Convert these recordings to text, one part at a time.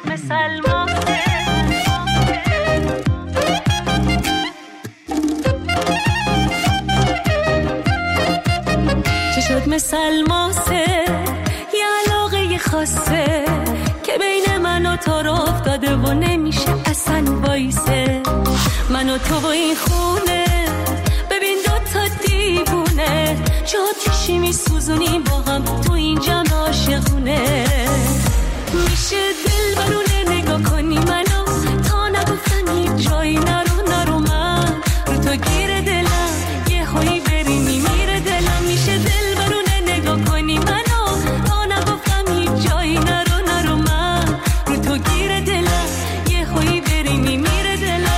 مثل ماسه یه علاقه خاصه که بین من و تو رو افتاده و نمیشه اصلا وایسه. من و تو و این خونه ببین دوتا دیوونه جا چشی میسوزونیم با هم تو این جمع عاشقونه. میشه دل برونه نگاه کنی منو تا نگفتن هیچ جایی نرو من رو تو گیر دلم یه هایی بری میمیره دلم. میشه دل برونه نگاه کنی منو تا نگفتم هیچ جایی نرو من رو تو گیر دلم یه هایی بری میمیره دلم.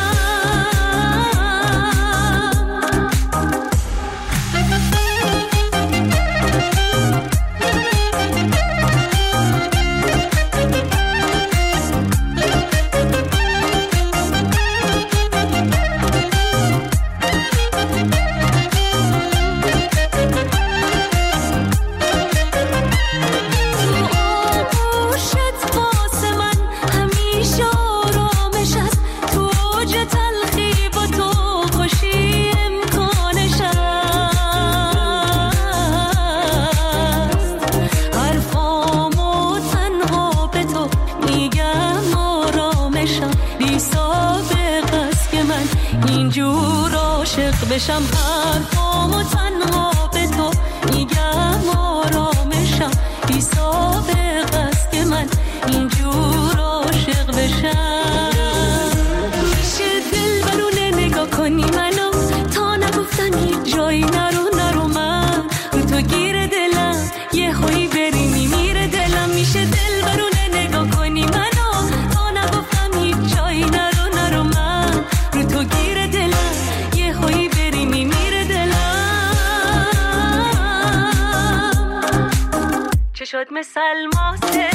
بشم حرفامو تنها به تو میگم آرامشم بی سابق است که من اینجور عاشق بشم. میشه دل برونه نگاه کنی منو تا نگفتن هیچ جایی نرو من رو تو گیر دلم یه هایی بری میمیره دلم. میشه دل برونه نگاه کنی منو تا نگفتم هیچ جایی نرو من رو تو گیر دلم یه هایی بری میمیره دلم. چه شد مثل ماسه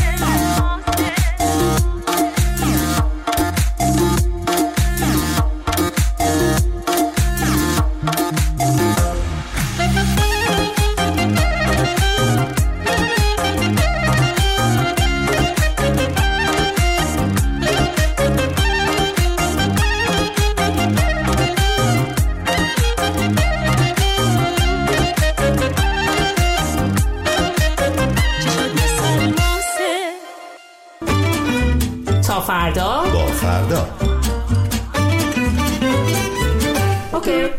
فردا با فردا اوکی.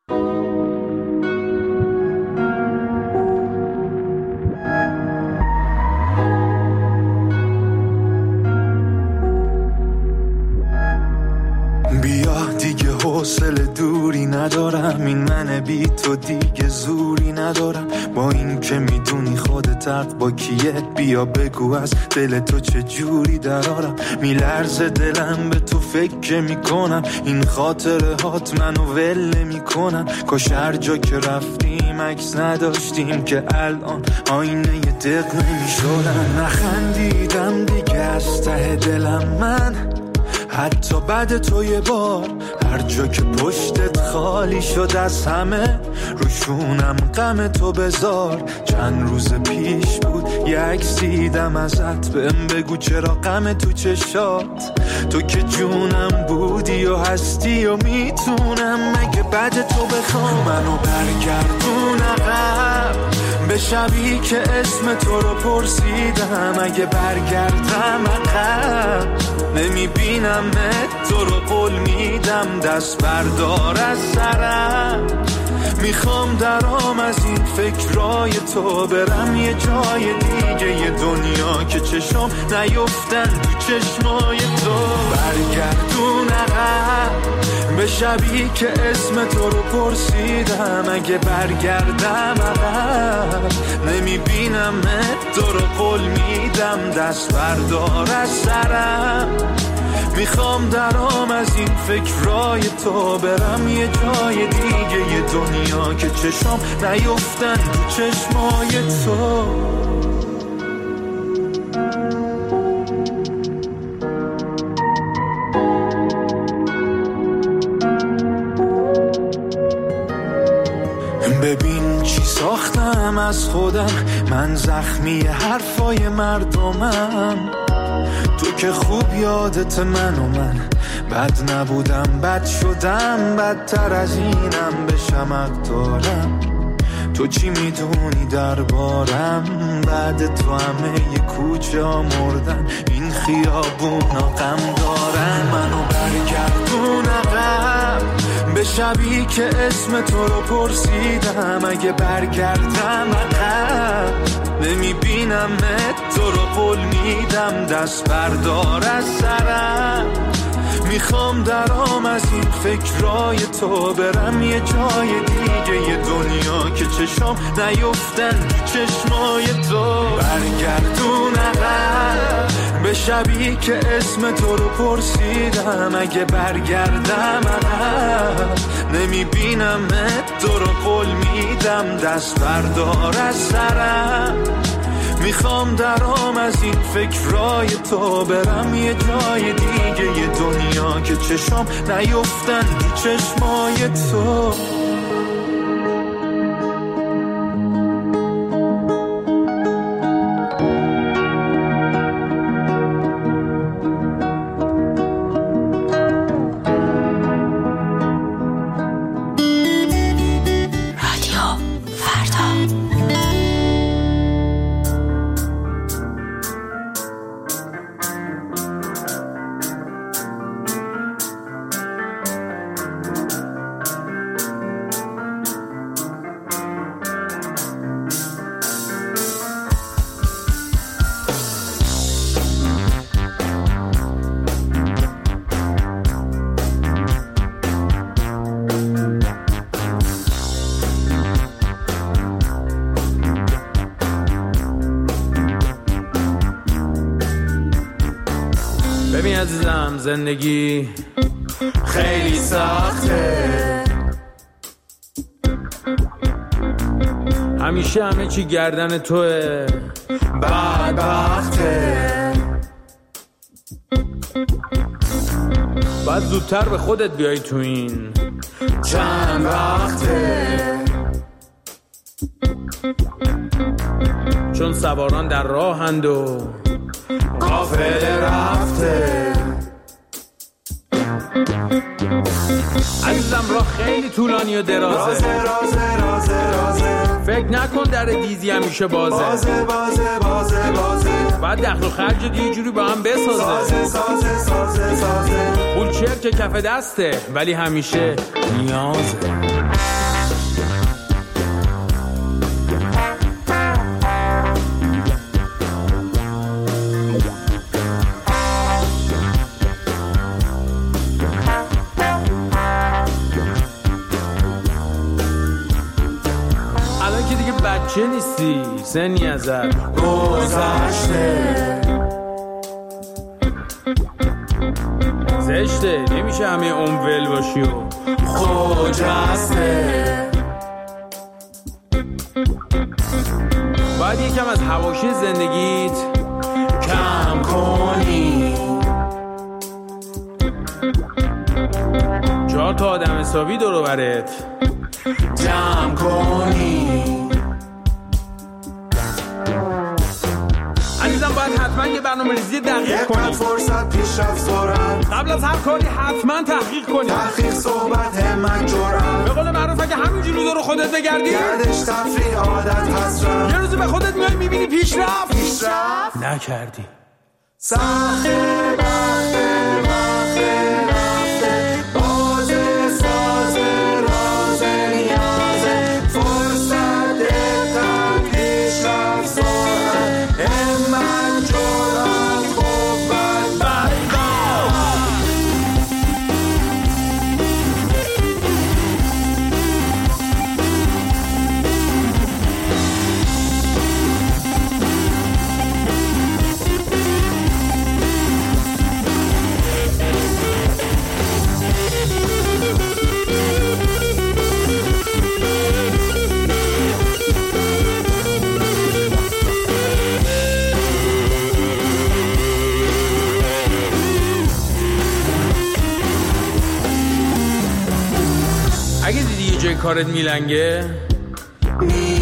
بیا دیگه حوصله دوری ندارم، این من بی تو دیگه زوری ندارم. با این که میدونی خودت حق با کیه، بیا بگو از دل تو چه جوری درارم. میلرزه دلم به تو فکر میکنم، این خاطره هات منو ول نمیکنن. کاش هر جا که رفتیم عکس نداشتیم که الان آینه دق نمیشدن. نخندیدم دیگه از ته دلم من، حتی بعد تو یه بار هر جا که پشتت خالی شد از همه، روشونم غم تو بذار. چند روز پیش بود یه عکس دیدم ازت، بهم بگو چرا غم تو چشات. تو که جونم بودی و هستی و میتونم مگه بعد تو بخوام منو برگردون عقب به شبی که اسم تو رو پرسیدم. اگه برگردم عقب نمیبینم تو رو قول میدم، دست بردار از سرم. میخوام درام از این فکرای تو برم یه جای دیگه، یه دنیا که چشم نیفتن تو چشمای تو. برگردون عقب به شبی که اسم تو رو پرسیدم. اگه برگردم عقب نمیبینم تو رو قول میدم، دست بردار از سرم. میخوام درام از این فکرای تو برم یه جای دیگه، یه دنیا که چشم نیفتن تو چشمای تو. ببین چی ساختم از خودم، من زخمی حرفای مردمم. تو که خوب یادت من و من بد نبودم، بد شدم، بدتر از اینم بشم حق دارم. تو چی میدونی دربارم؟ بعد تو همه ی کوچه ها مردن، این خیابونا غم دارن. منو برگردون عقب به شبی که اسم تو رو پرسیدم. اگه برگردم عقب نمیبینمت، تو رو قول میدم دست بردار از سرم. میخوام درام از این فکرای تو برم یه جای دیگه، یه دنیا که چشام نیفتن چشمای تو. برگردون عقب به شبی که اسم تو رو پرسیدم. اگه برگردم عقب نمیبینمت، تو رو قول میدم دست بردار از سرم. میخوام درام از این فکرای تو برم یه جای دیگه، یه دنیا که چشام نیفتن رو چشمای تو. ببین عزیزم، زندگی خیلی سخته، همیشه همه چی گردن توه، بدبخته. باید زودتر به خودت بیای تو این چند وقته، چون سواران در راهند و قافله رفته. عزیزم راه خیلی طولانی و درازه، رازه رازه رازه رازه. فکر نکن در دیزی همیشه بازه، بازه بازه بازه بازه. بعد دخل و خرج یه جوری با هم بسازه، سازه سازه سازه سازه. پول چرک که کف دسته ولی همیشه نیازه. چه نیستی سنی ازت گذشته، زشته نمیشه همه ول باشی و خجسته. باید یکم از حواشی زندگیت کم کنی، 4 تا آدم حسابی دور و برت جمع کنی. عزیزم باید حتما یه برنامه‌ریزی دقیق کنی، فرصت پیشرفت سرعت، قبل از هر کاری حتما تحقیق کنی، تحقیق صحبت همت جرأت. به قول معروف اگه همینجوری دور خودت بگردی گردش تفریح عادت حسرت، یه روزی به خودت میای میبینی پیشرفت نکردی. سخته بخته بخته رفته، بازه سازه رازه نیازه. فرصت دقیقا پیشرفت سرعت، همت جرأت قوت بقا. اگه دیدی یه جای کارت میلنگه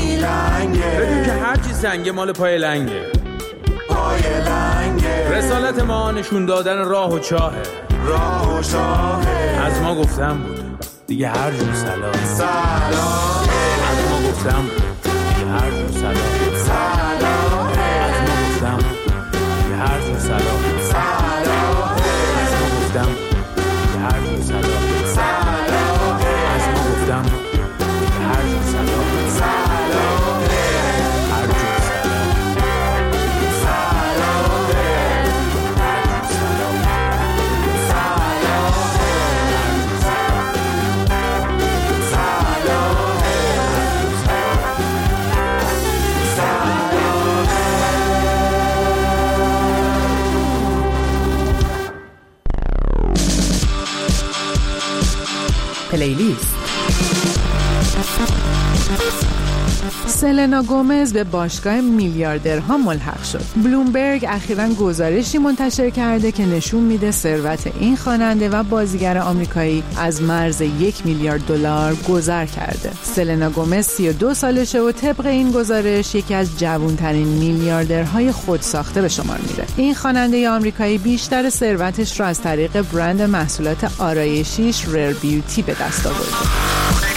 بدون که هرچی سنگه مال پای لنگه، پای لنگه. رسالت حضرت ما نشون دادن راه و چاهه. راه و چاهه. از ما گفتم بود دیگه هر جور سلام. سلام. از ما گفتم بود دیگه هر جور سلام. سلام. از ما گفتم دیگه هر جور سلام. سلام. از ما گفتم دیگه هر جور سلام. سلام. از ما گفتم دیگه هر جور سلام. سلام. هر جور سلام. پلیلیست. سلنا گومز به باشگاه میلیاردرها ملحق شد. بلومبرگ اخیراً گزارشی منتشر کرده که نشون میده ثروت این خواننده و بازیگر آمریکایی از مرز 1 میلیارد دلار گذر کرده. سلنا گومز 32 سالشه و طبق این گزارش یکی از جوانترین میلیاردرهای خودساخته به شمار میره. این خواننده آمریکایی بیشتر ثروتش رو از طریق برند محصولات آرایشیش ریر بیوتی به دست آورده.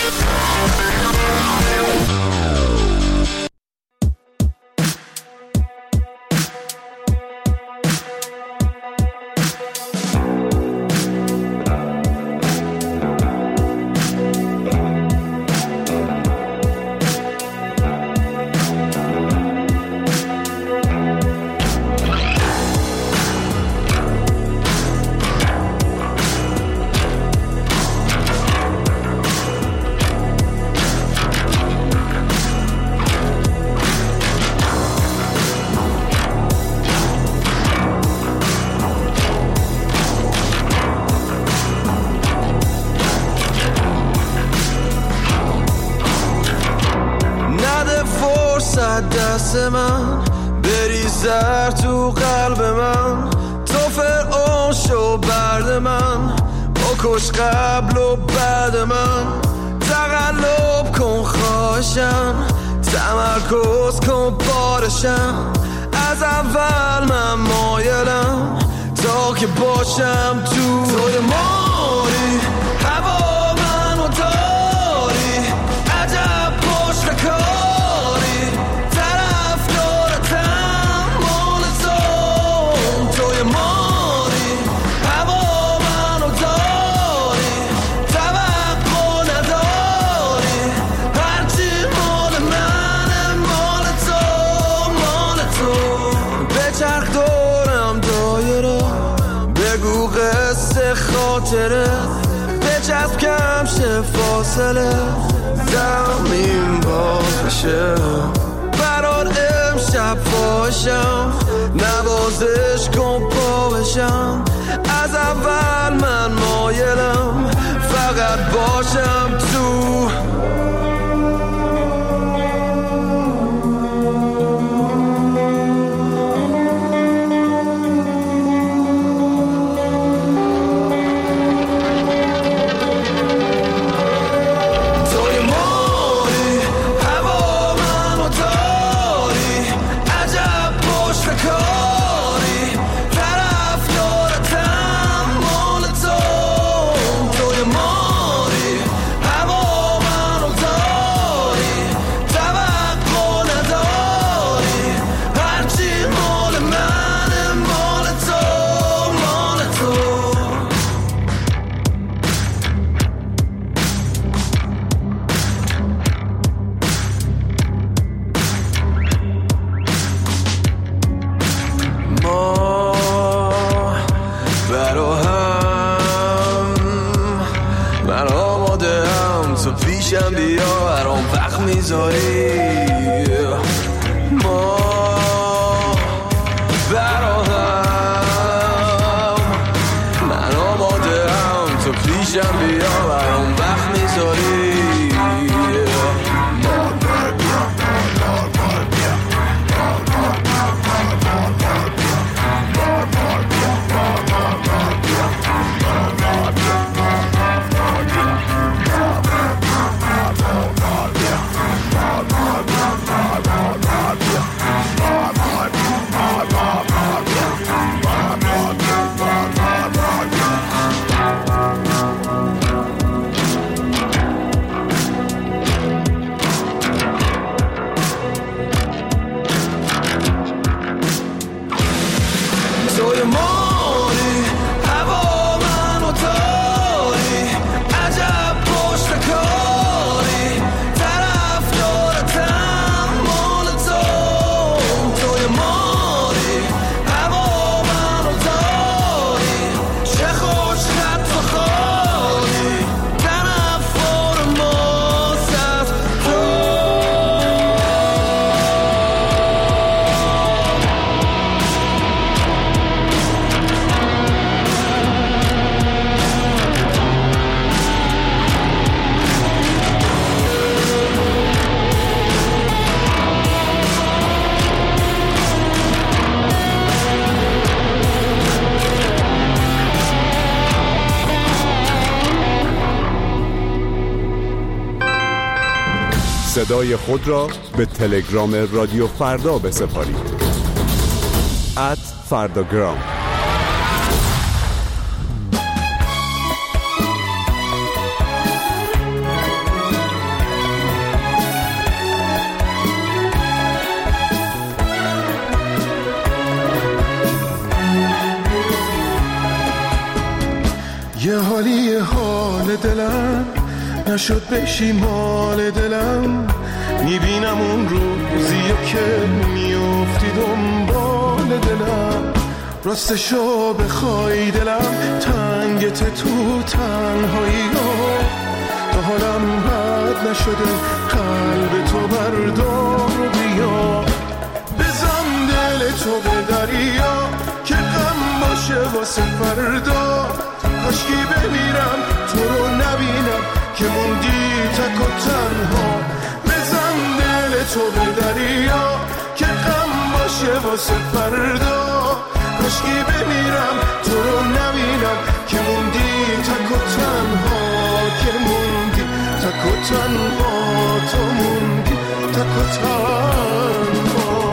دست من بریزر تو قلب من، تو فرعون شو برد من، بکش قبل و بعد من، تقلب کن خواهشم، تمرکز کن بارشم، از اول من مایلم تا که باشم توی ماری، هوا منو داری، عجب پشت کاری، طرف دارتم مال توی ماری، هوا منو داری، توقع نداری، هرچی مال منه مال تو، به چرخ دورم دایره، بگو قصه خاطره، بچسب کم شه فاصله، زمین باز بشه برات امشب فاشم، نوازش کن پا بشم، از اول من مایلم فقط باشم تو. بیا برام وقت میذاری، ما برا هم، من آماده هم تو پیشم، بیا برام وقت میذاری. صدای خود را به تلگرام رادیو فردا بسپارید. @فرداگرام. یه حالی حال دلم نشد بشی مال دلم، میبینم اون روزیو که میافتی دنبال دلم، راستشو بخوای دلم تنگت تو تنهایی ها، تا حالم بد نشده قلب تو بردار بیا، بزن دل تو به دریا که غم باشه واسه فردا، کاشکی بمیرم تو رو نبینم که موندی تک و تنها، بزن دل تو به دریا که غم باشه واسه فردا، کاشکی بمیرم تو رو نبینم که موندی تک و تنها، که موندی تک و تنها، تو موندی تک و تنها.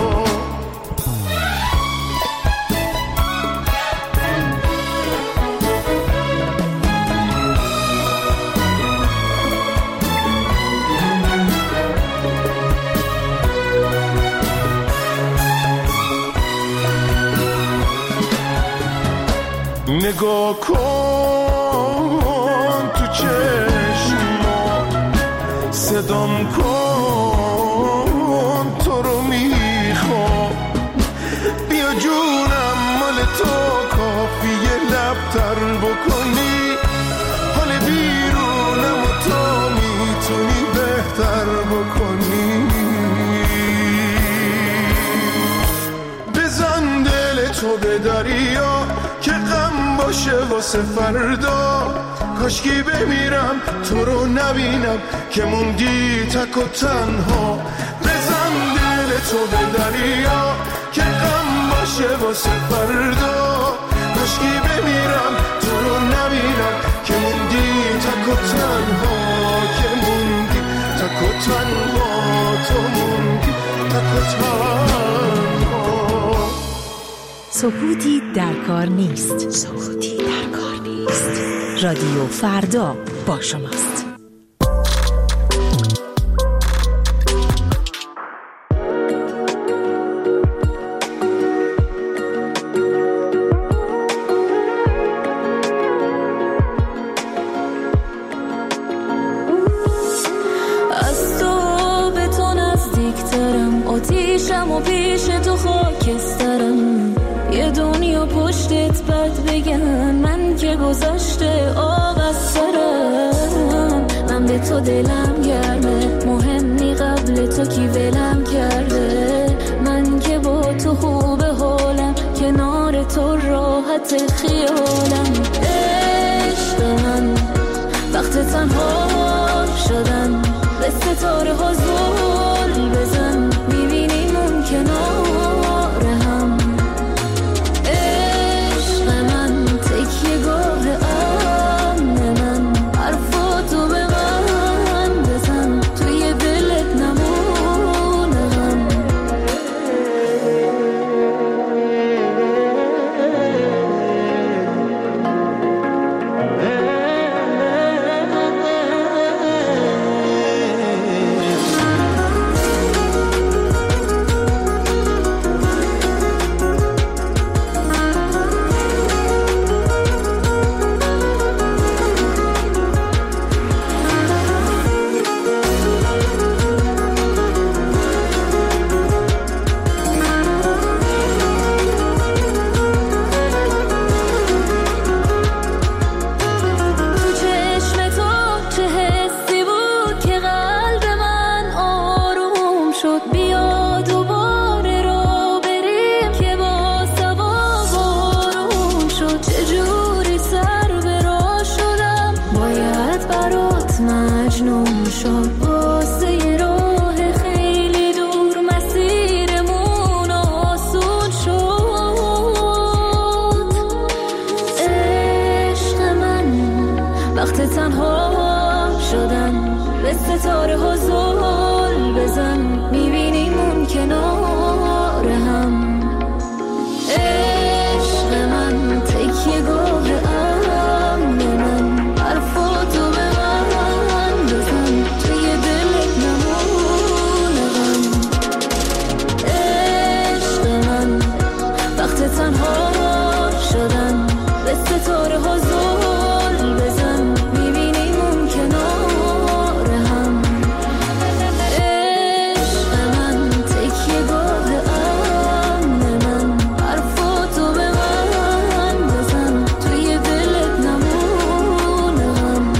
نگاه کن تو چشما، صدام کن تو رو میخوام، بیا جونم مال تو کافیه لبتر بکنی، حال بیرونم و تو میتونی بهتر بکنی، بزن دل تو به دریا که غم باشه واسه فردا، کاشکی بمیرم تو رو نبینم که موندی تک و تنها، بزن دل تو به دریا که غم باشه واسه فردا، کاشکی بمیرم تو رو نبینم که موندی تک و تنها، که موندی تک و تنها، تو موندی تک و تنها. سکوتی در کار نیست. سکوتی در کار نیست. رادیو فردا با شماست. از تو به تو نزدیکترم، آتیشم و پیش تو خاکسترم، یه دنیا پشتت بد بگن من که گذشته آب از سرم، من به تو دلم گرمه مهمی قبل تو کی ولم کرده، من که با تو خوب حالم کنار تو راحت خیالم، عشق من وقت تنها شدن به ستاره ها زل بزن، میبینیم اون کنار هم، عشق من تکیه گاه امن من، حرفاتو به من بزن توی دلت نمونه هم. وقت تنها شدن به ستاره ها زل بزن، میبینیم اون کنار هم. عشق من تکیه گاه امن من، حرفاتو به من بزن، توی دلت نمونم. عشق من وقت تنها شدن، به ستاره ها زل بزن، میبینیم اون کنار هم. عشق من تکیه گاه امن من، حرفاتو به من بزن، توی دلت نمونم.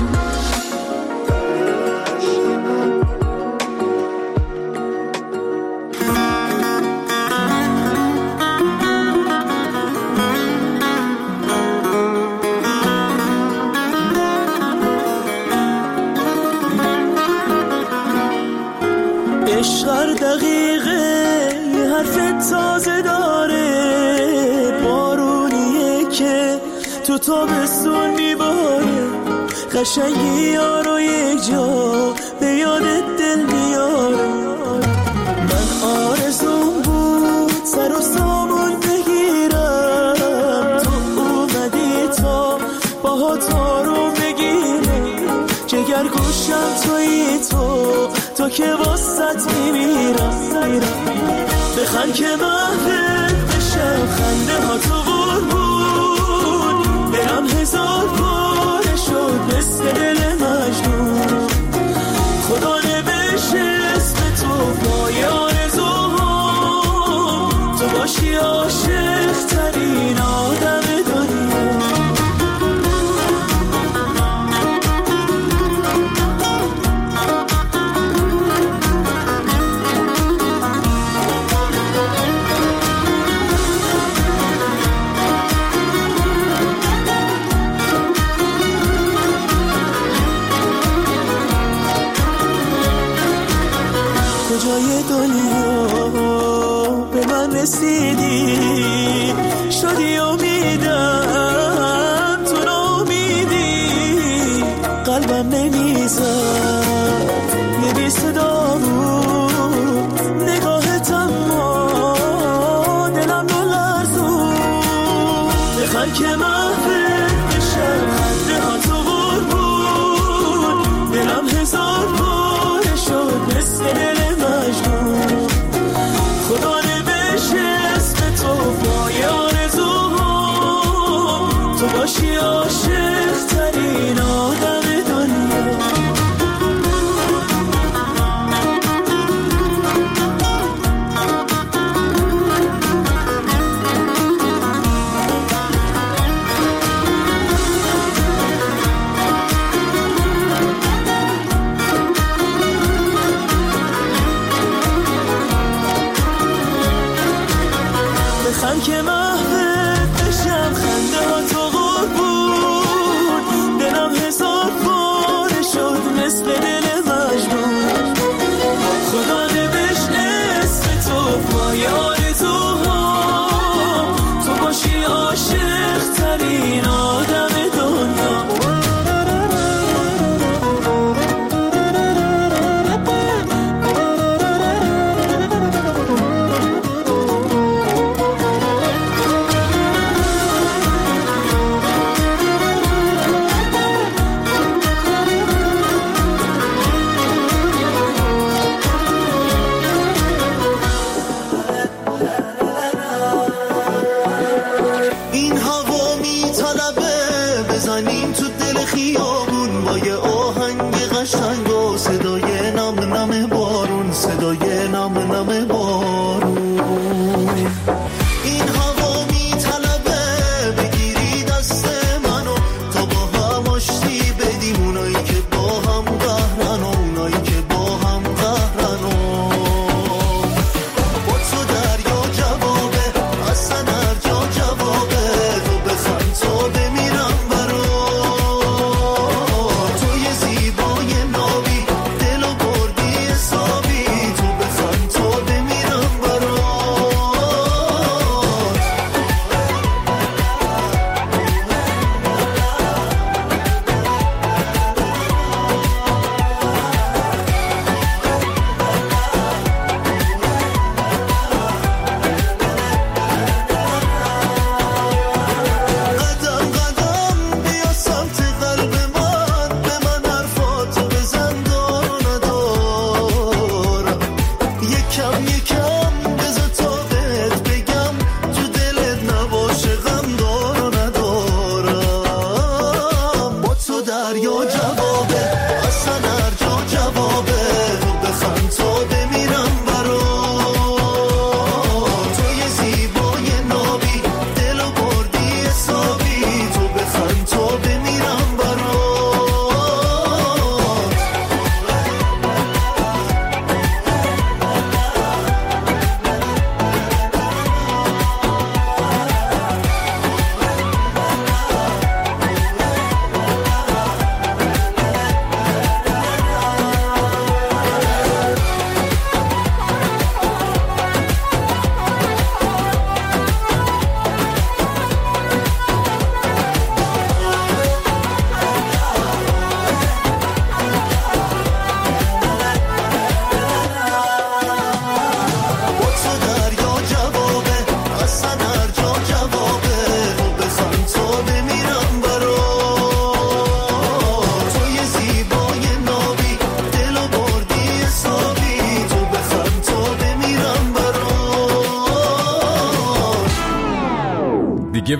عشق هر دقیقه یه حرف تازه داره، بارونیه که تو تابستون میباره، قشنگی یارو یک جا به یادت دل میاره. من آرزوم بود سر و سامون بگیرم، تو اومدی تا باها تارو بگیرم، جگر گوشم تویی تو که واسط میمیرم. بخند که محفل بشم، خنده ها تو قربون، دلم هزار پاره شد مثل دل مجنون. خدا نوشته اسم تو پای آرزوها، تو باشی عاشق ترین آدم دنیا. کجای دنیا به من رسیدی، شدی امیدم تو ناامیدی، قلبم نمیزد یه بی صدا بود، نگاهت اما دلم رو لرزون. بخند که محفل بشم، خنده ها تو قربون، دلم هزار پاره شد مثل دل مجنون. خدا نوشته اسم تو پای آرزوها، تو باشی عاشق ترین آدم دنیا. بخند که محفل بشم، خنده ها تو قربون، دلم هزار پاره شد مثل دل مجنون. خدا نوشت اسم تو پای آرزوها، تو باشی عاشق ترین آدم دنیا. این هوا میطلبه بزنیم تو دل خیابون، با یه آهنگ قشنگ و صدای نم نم بارون، صدای نم نم بارون. این هوا میطلبه بگیری دست منو، تا با هم آشتی بدیم، اونایی که با هم قهرن و اونایی که با هم قهرن. با تو دریا جوابه، اصلا هر جا جوابه، تو بخند تا بمیرم برات.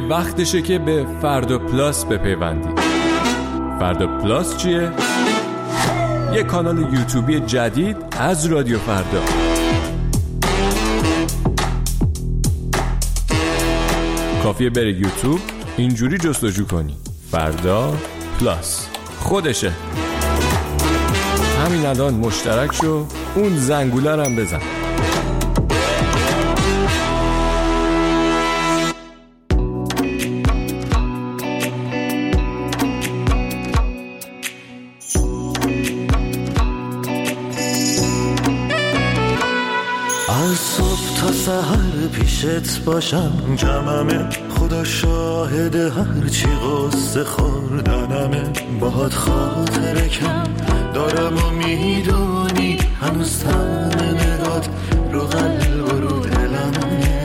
وقتشه که به فردا پلاس بپیوندید. فردا پلاس چیه؟ یه کانال یوتیوبی جدید از رادیو فردا. کافیه بری یوتیوب، اینجوری جستجو کنی فردا پلاس، خودشه. همین الان مشترک شو، اون زنگوله رو هم بزن. از صبح تا سحر پیشت باشم جمعمه، خدا شاهد هرچی قصه خوردنمه. باهات خاطره کم دارم و میدونی هنوز تن نگات رو قلب و رو دلمه.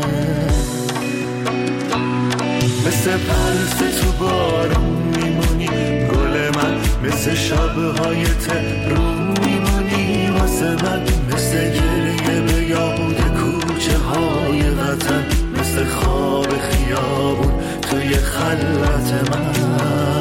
مثل پرسه تو بارون میمونی گل من، مثل شبهای تهرون میمونی واسه من، مثل گریه به یاد کوچه های وطن، مثل خواب خیابون توی خلوت من.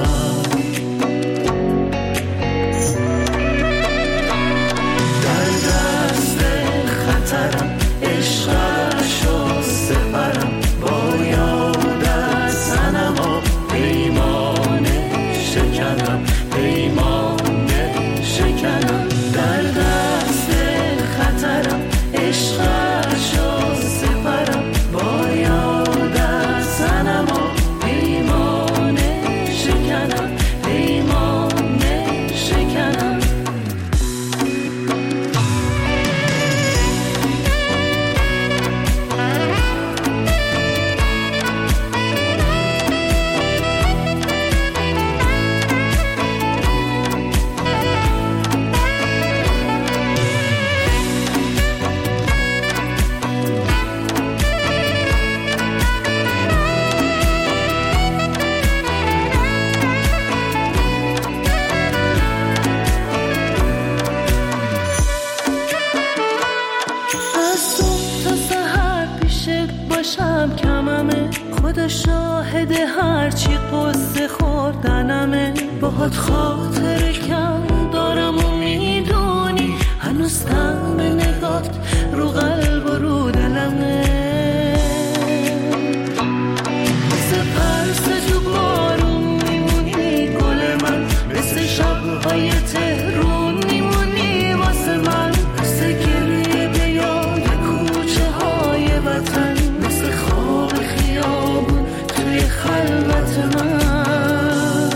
در دست خطرم عشقشو سپرم، با یادت صنما پیمانه شکنم، پیمانه شکنم. در دست خطرم عشقشو سپرم، با یادت صنما پیمانه شکنم، پیمانه شکنم. کممه خدا شاهد هرچی قصه خوردنمه. باهات خاطر کم دارم و میدونی هنوز تم نگات رو قلب و رو دلمه. مثل پرسه تو بارون میمونی گل من، مثل شبهای تهرون میمونی واسه من، مثل گریه به یاد کوچه های وطن، توی خلوت من.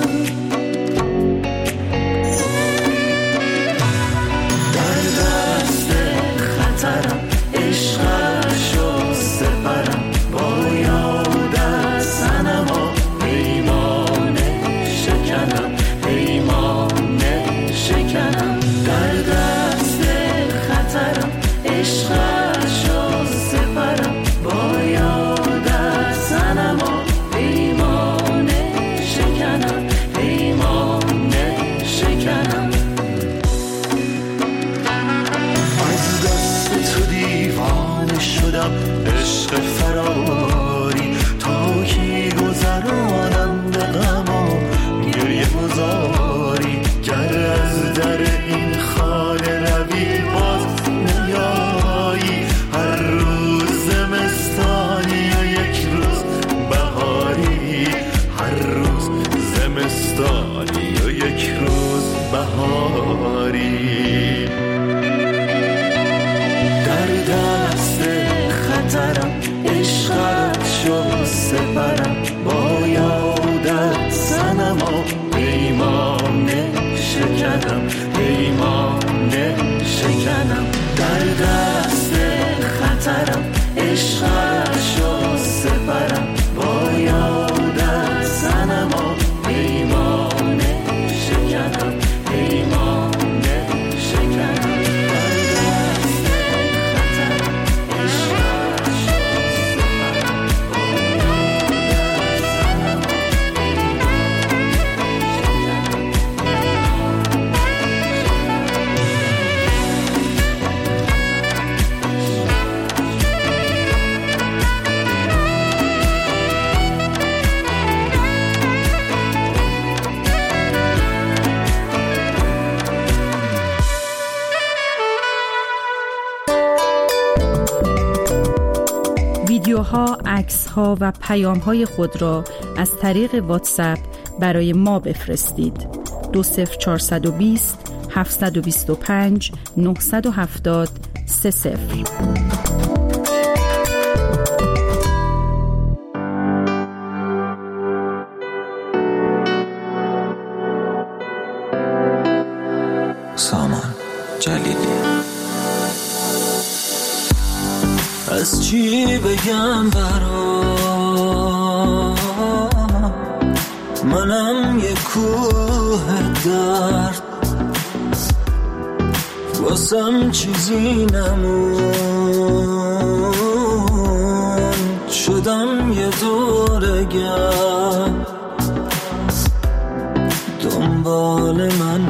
در دست خطرم عشقشو سپرم، با یادت صنما پیمانه شکنم، پیمانه شکنم. در دست خطرم عشقشو سپرم، با یادت صنما پیمانه شکنم، پیمانه شکنم. از دست تو دیوانه شدم عشق فراری، تا کی گذرانم به غم و گریه گذاری. گر از در این خانه روی باز نیایی، هر روز زمستانی و یک روز بهاری، هر روز زمستانی و یک روز بهاری. در دست خطرم عشقشو سپرم، با یادت صنما پیمانه شکنم، پیمانه شکنم. در دست خطرم عشقشو سپرم، با یادت صنما پیمانه شکنم، پیمانه شکنم. ها، عکس ها و پیام های خود را از طریق واتساپ برای ما بفرستید. 20420 725 970 30. سامان جلیلی. از چی بگم برا منم یه کوه درد، واسم چیزی نمون، شدم یه دورگرد، دنبال من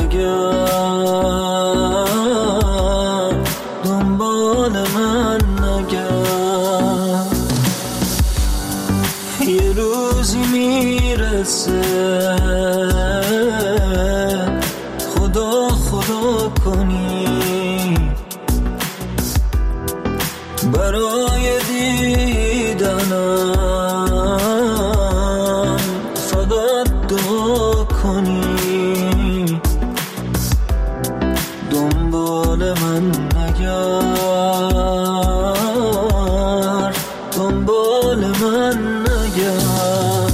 نگرد، دنبال من نگرد. یه روزی میرسه خدا خدا کنی برای دیدنم، فقط دعا کنی، دنبال من نگرد، دنبال من نگرد.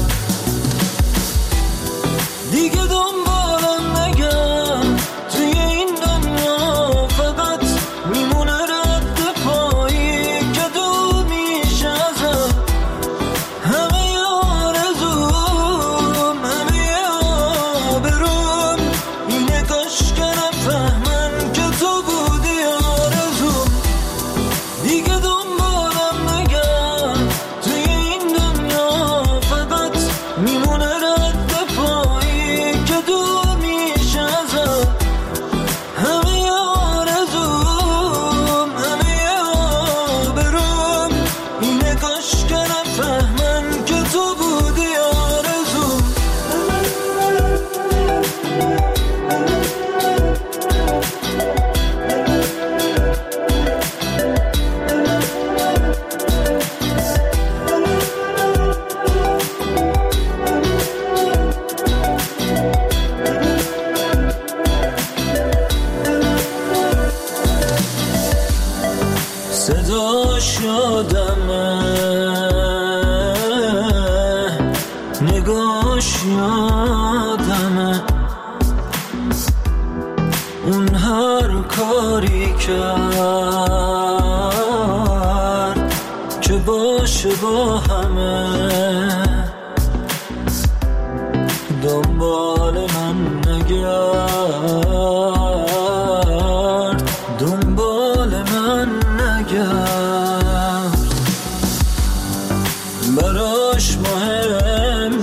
دیگه دنبالم نگرد، توی این دنیا فقط میمونه رد پایی که دور میشه ازم. همه آرزوم، همه آبروم اینه کاش که نفهمن که تو بودی آرزوم. دیگه دنبالم نگرد، توی این دنیا فقط میمونه رد پایی که دور میشه ازم. همه آرزوم، همه آبروم اینه کاش که نفهمن که تو بودی آرزوم. صداش یادمه، نگاش یادمه، اون هر کاری کرد که باشه با همه، دنبال من نگرد، دنبال من نگرد. براش مهم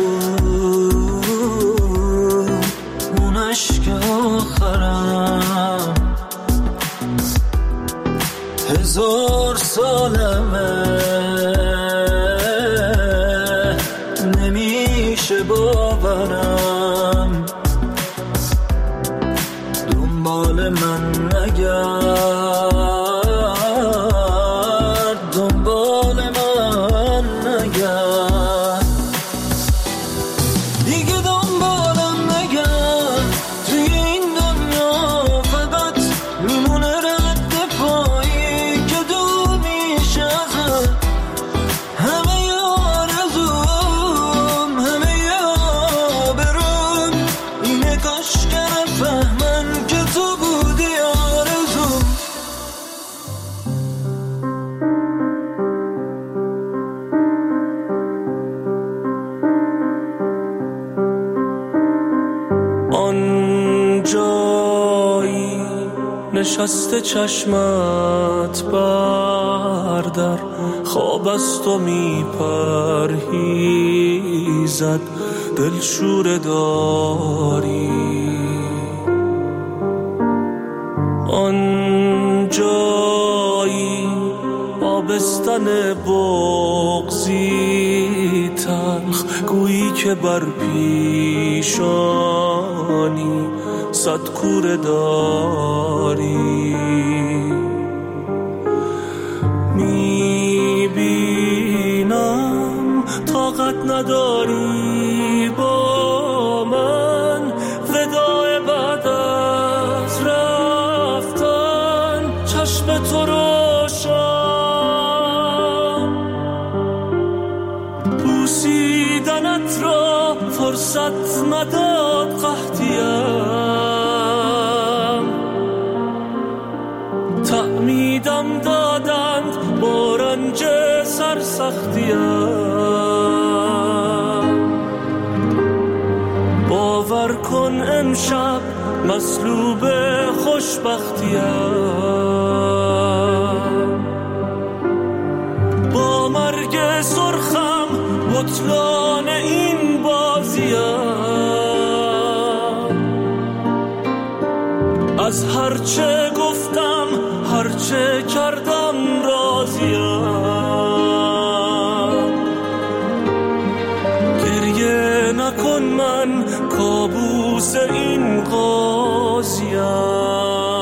نبود اون عشق آخرم، 1000 سالمه نمیشه باورم، دنبال من نگرد، دنبال من نگرد. دیگه دنبالم نگرد، توی این دنیا فقط میمونه رد پایی که دور میشه ازم. همه آرزوم، همه آبروم اینه کاش که نفهمن که تو بودی آرزوم. آن جایی نشسته چشمت بردر، خواب از تو میپرهیزد، دلشوره داری. آن جایی آبستن بغضی تلخ، گویی که بر پیشانی 100 کوره داری. میبینی نداری با من وداع بعد از رفتن چشم تو روشن بوسیدنت را فرصت نداد قحطیم تعمیدم دادند با رنج سرسختیم باور کن امشب مصلوب خوشبختیم با مرگ سرخم بطلان این بازیم از هرچه گفتم هرچه کردم راضیم گریه نکن من کابوس این قاضیم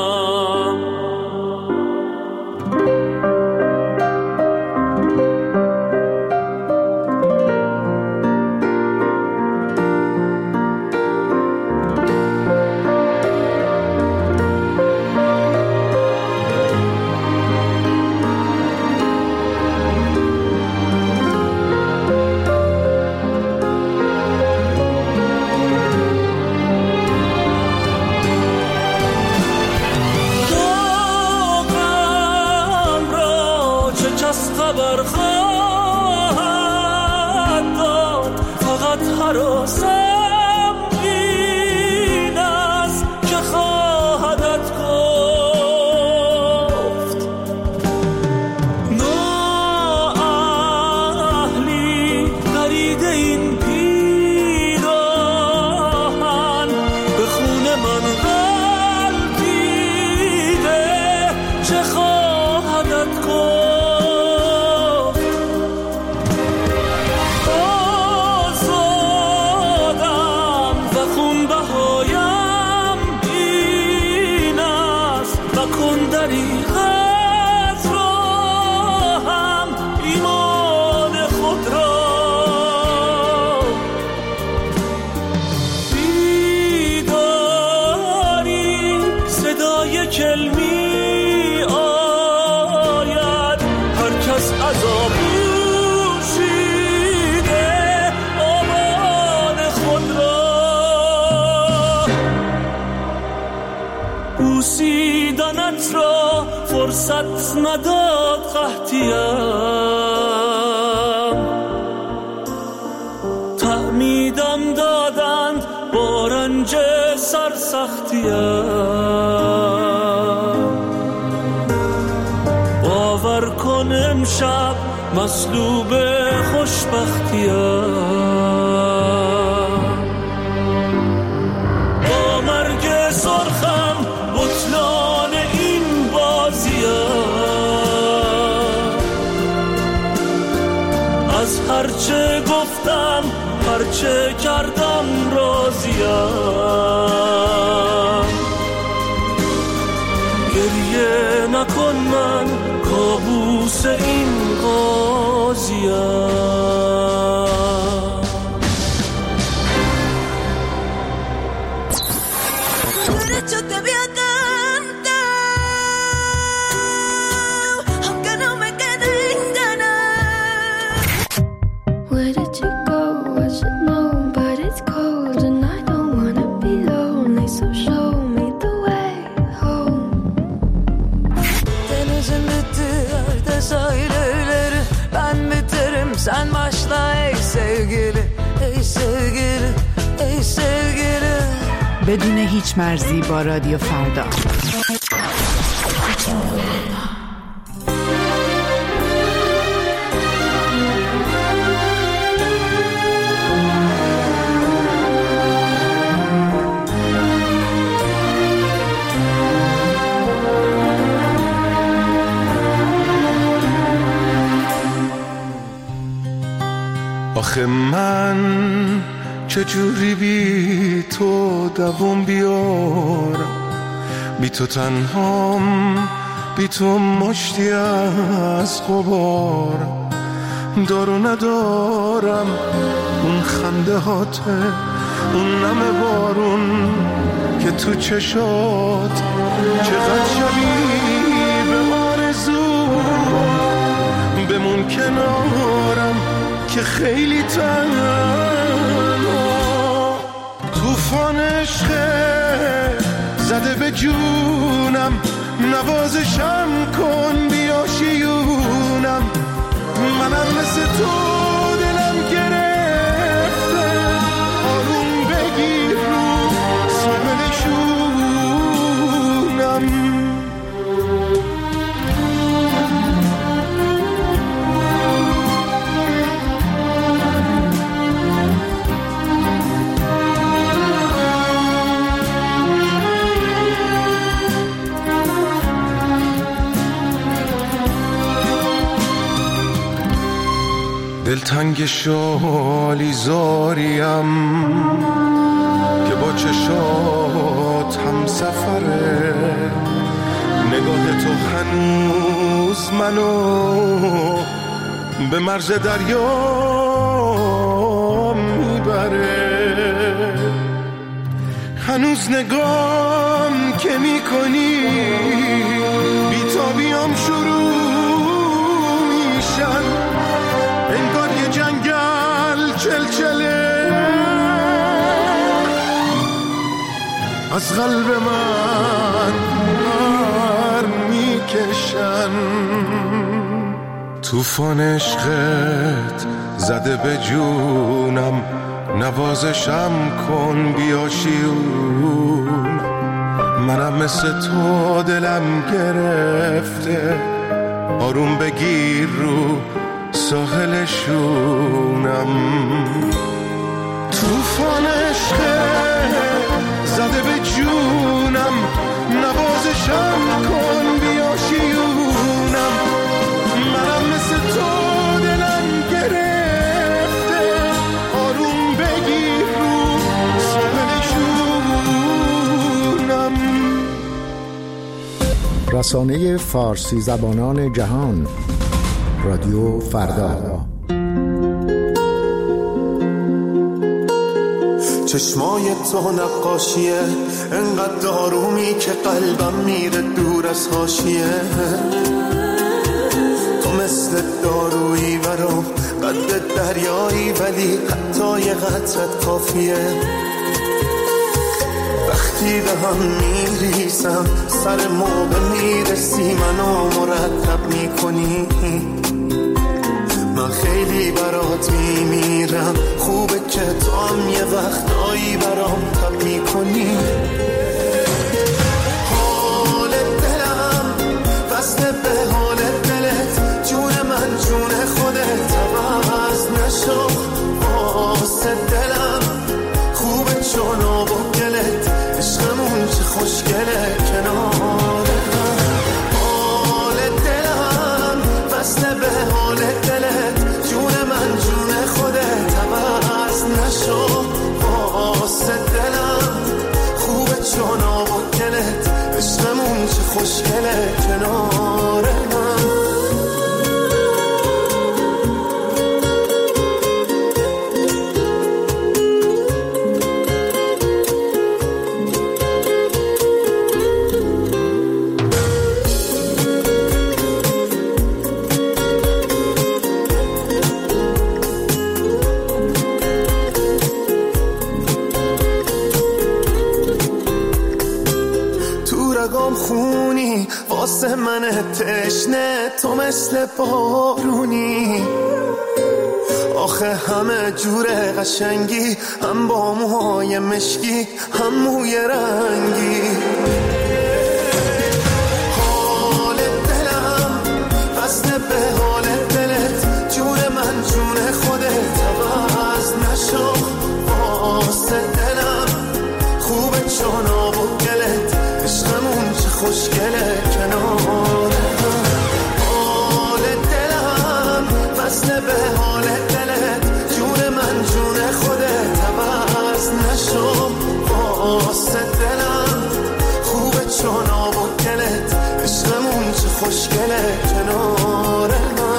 بوسیدنت را فرصت نداد قحطیم تعمیدم دادند با رنج سرسختیم باور کن امشب مصلوب خوشبختیم با مرگ سرخم بطلان این بازیم از هرچه گفتم هرچه کردم راضیم گریه نکن من کابوس این قاضیم Sen başla ey sevgili, ey sevgili, ey sevgili. بدون هیچ مرزی با رادیو فردا. آخه من چجوری بی تو دووم بیارم بی تو تنهام بی تو مشتی از غبارم دارو ندارم اون خنده هاته، اون نم بارون که تو چشات، چقدر شبیه به آرزو. بمون کنارم که خیلی تنها. طوفان عشقه زده به جونم، نوازشم کن بیا شیونم. منم مثل تو دلم گرفته، آروم بگیر رو ساحل شونم. دلتنگ شالی زاریم که با چشات هم سفره. نگاه تو هنوز منو به مرز دریا میبره. هنوز نگام که میکنی بیتابیام شروع میشن. انگار یه جنگل چلچله از قلب من بر میکشن. طوفان عشقت زده به جونم، نوازشم کن بیا شیون. منم مثل تو دلم گرفته، آروم بگیر رو ساحل شونم. طوفان عشقت زده به جونم، نوازشم کن بیا شیونم. منم مثل تو دلم گرفته، آروم بگیر رو ساحل شونم. رسانه فارسی زبانان جهان، رادیو فردا. چشمای تو نقاشیه، انقدر آرومی که قلبم میره دور از حاشیه. تو مثل دارویی برام، قد دریایی ولی حتی یه قطرت کافیه. وقتی به هم میریسم سر موقع میرسی، منو مرتب میکنی. من خیلی برات میمیرم، خوبه که تو هم یه وقتایی برام تب میکنی. حال دلم وصله به حال دلت، جون من جون خودت عوض نشو. واسه دلم خوبه چون آب و گلت، عشقمون چه خوشگله کنار هم. حال دلم وصله به حال دلت، جون من جون خودت عوض نشو. واسه دلم خوبه چون آب و گلت، عشقمون چه خوشگله کنار هم. خونی واسه من تشنه، تو مثل بارونی. آخه همه جور قشنگی، هم با موهای مشکی هم موی رنگی. حال دلم وصله به حال دلت، جون من جون خودت عوض نشو. واسه دلم خوبه چون آب و گلت، عشقمون چه خوشگله کنار هم. حال دلم وصله به حال دلت، جون من جون خودت عوض نشو. واسه دلم خوبه چون آب و گلت، عشقمون چه خوشگله کنار هم.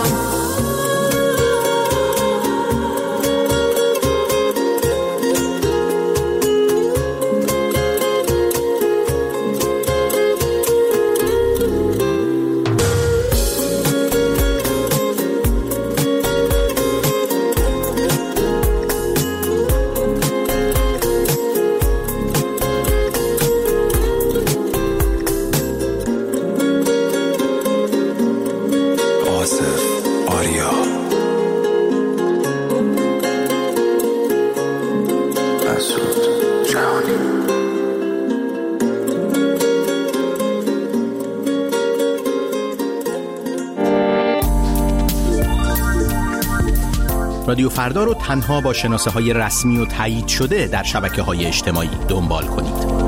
رادیو فردا رو تنها با شناسه‌های رسمی و تایید شده در شبکه‌های اجتماعی دنبال کنید.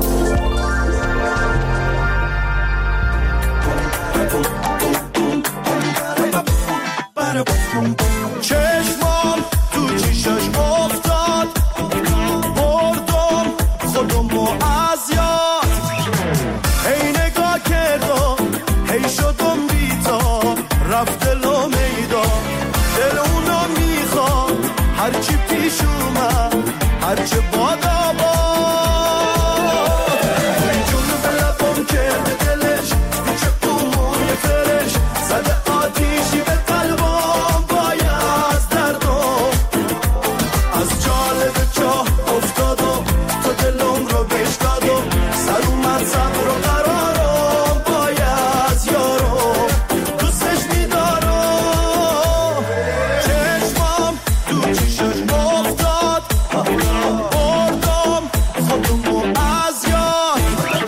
چشمام تو چشش افتاد، بردم خودمو از یاد، هی نگاه کردم هی شدم بی‌تاب، رفت دل و میدان، دل اونا میخواد هرچی پیش اومد هرچی باد آباد، توی جنوب لبم کرده دلش پیچه موی فرش، زده آتیشی به قلبم باید دردم، از جالب جا افتادم تا دلم رو بشکادم، سر اومد صبر و قرارم باید یارم، دوستش میدارم، چشمام تو چشش افتاد، بردم خودمو از یاد.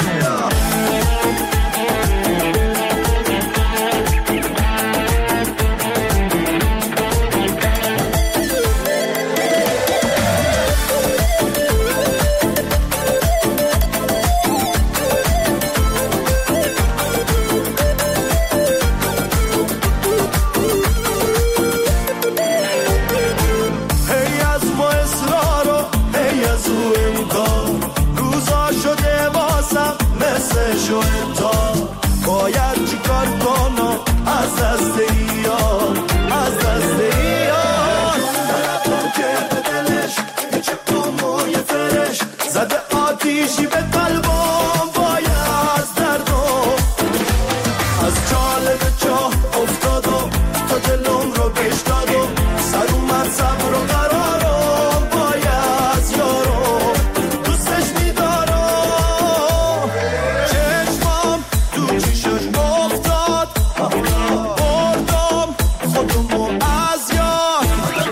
هی از ما اصرارو هی از او امکان، روزا شده واسم مثل شو امتان، باید چیکار کنم از دست ایان، از دست ایان، طلبم کرده دلش پیچه موی فرش، زده آتیشی به قلبم باید دردم، از جالب جا افتادم تا دلم رو بشکادم، سر اومد صبر و قرارم باید یارم، دوستش میدارم، چشمام تو چشش افتاد، بردم خودمو از یاد.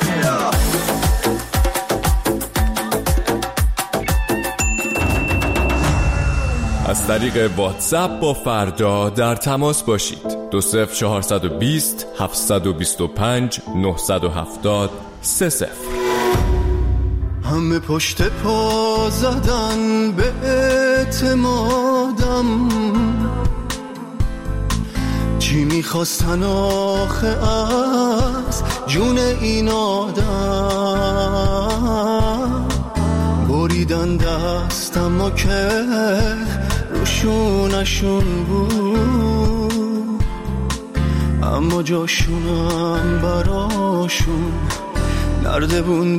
از طریق واتساپ با فردا در تماس باشید. 20420 725 970 30. همه پشت پا زدن به اعتمادم، چی میخواستن آخه از جون این آدم، بریدن دستم و که روشونشون بود، اما جاشونم براشون نردبون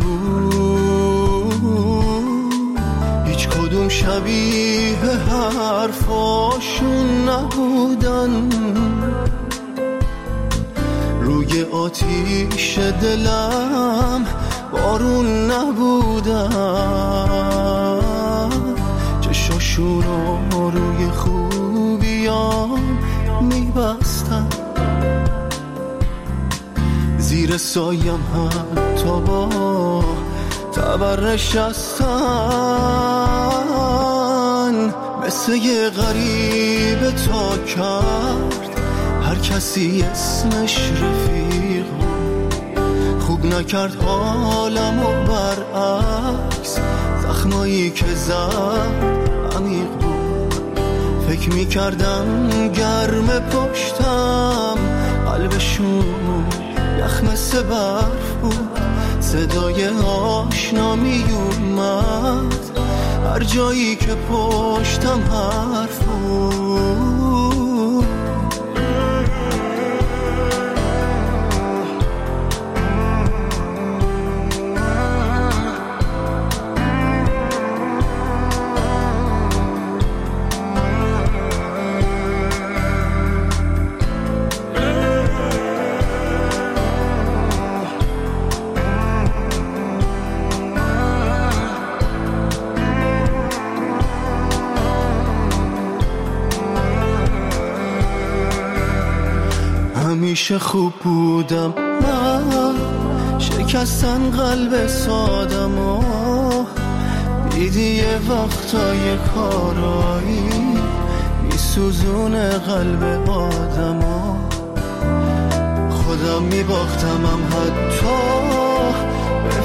بود، هیچ کدوم شبیه حرفاشون نبودن، روی آتیش دلم بارون نبودن، چشاشون رو روی خوبیام میبستن، زیر سایم حتی با تبرش هستن، مثل یه غریبه تا کرد هر کسی اسمش رفیق، خوب نکرد حالم و برعکس زخمایی که زد عمیق بود، فکر میکردم گرم پشتم قلبشون یخ مثل برف بود، صدای آشنا میومد هر جایی که پشتم حرف بود. همیشه خوب بودم من، شکستن قلب سادم و دیدی یه وقتای کارایی میسوزونه قلب آدم و خودم میباختمم حتی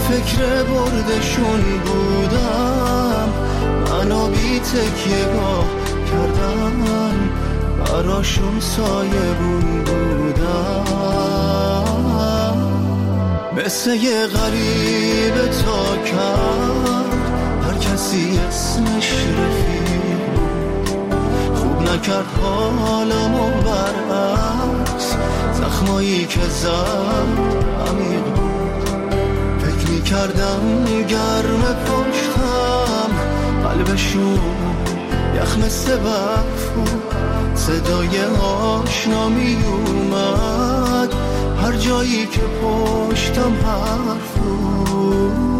فکر بردشون بودم، منو بی تکیه‌گاه کردن، براشون سایبون بودم. مثل یه غریب تا کرد هر کسی اسمش رفیق بود، خوب نکرد حالمو برعکس، زخمایی که زد عمیق بود. فکر میکردم گرم پشتم، قلبشون یخ مثل برف بود، صدای آشنا می اومد هر جایی که پشتم حرف بود.